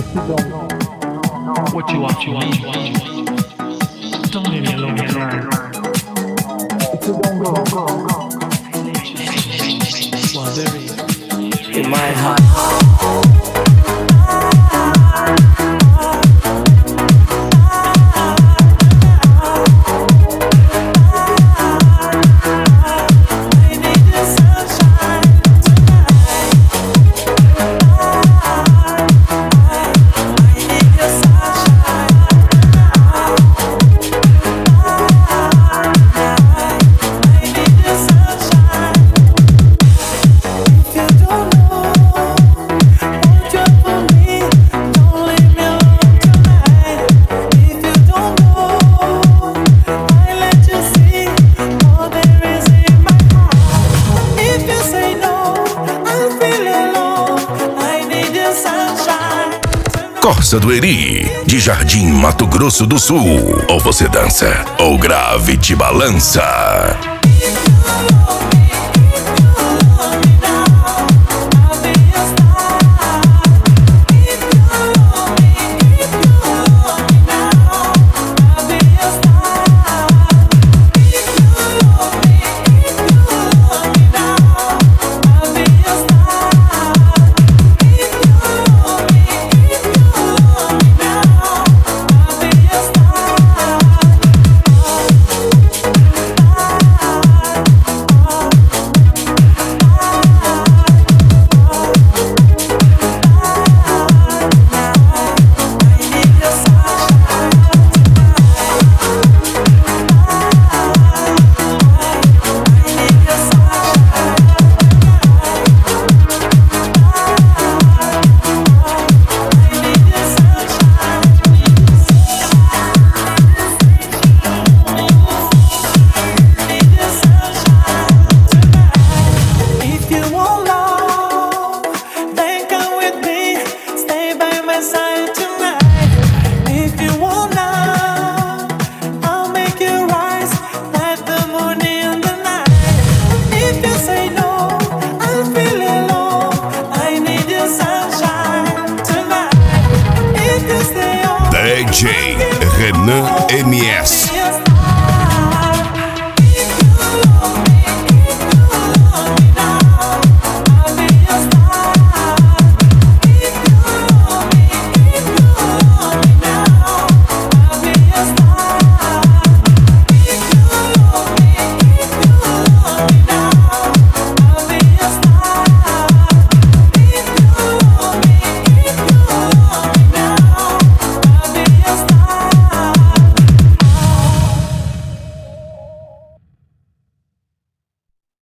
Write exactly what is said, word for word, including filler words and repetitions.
What you want, you want, you want, you want. Don't leave me alone here. Well, very in my heart. Corsa do Eri, de Jardim Mato Grosso do Sul. Ou você dança, ou grave te balança. D J Renan M S.